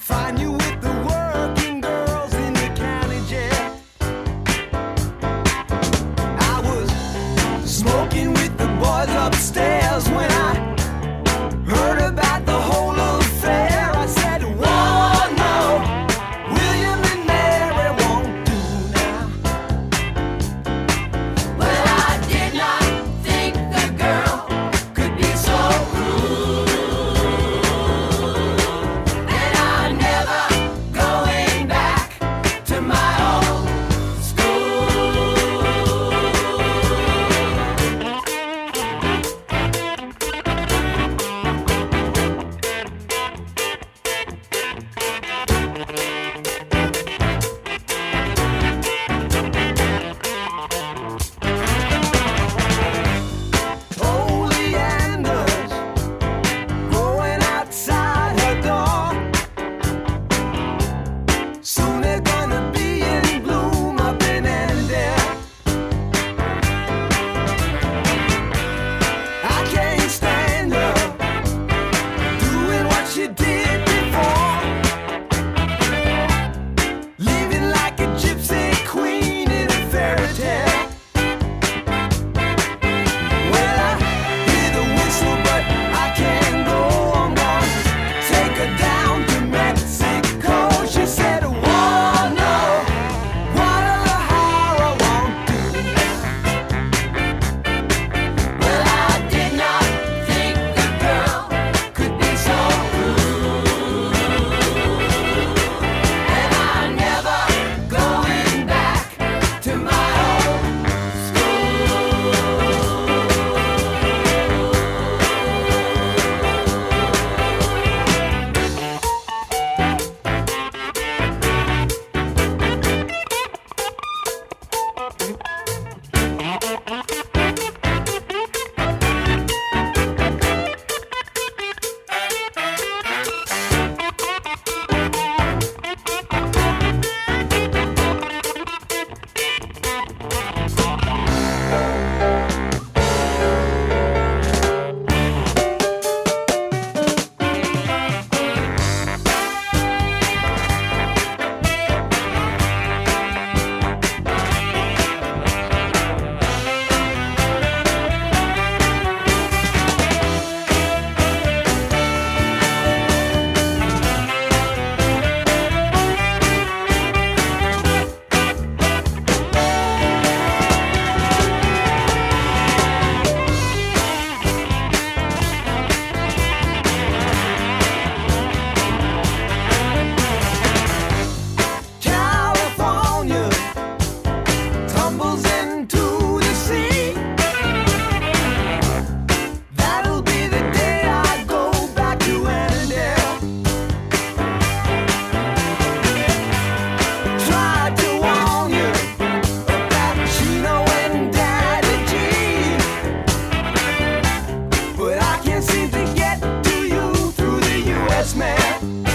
Find you with the working girls in the county jail. I was smoking with the boys upstairs when I heard about the whole affair. I said, whoa, no, William and Mary won't do now. Well, I did not think the girl could be so rude, and I'm never going back to my old school. Oleanders growing outside her door. Soon they're gonna be in bloom up in Annandale. I can't stand her doing what she did before, living like a gypsy queen in a fairy tale. Well, I hear the whistle, but I can't go. I'm gonna take her down to Mexico. She said, whoa, no, Guadalajara won't do now. Well, I did not think the girl could be so rude, and I'm never going back to my old school. California tumbles into the sea. That'll be the day I go back to Annandale. Tried to warn you about Chino and Daddy G, but I can't seem to get to you through the U.S. mail.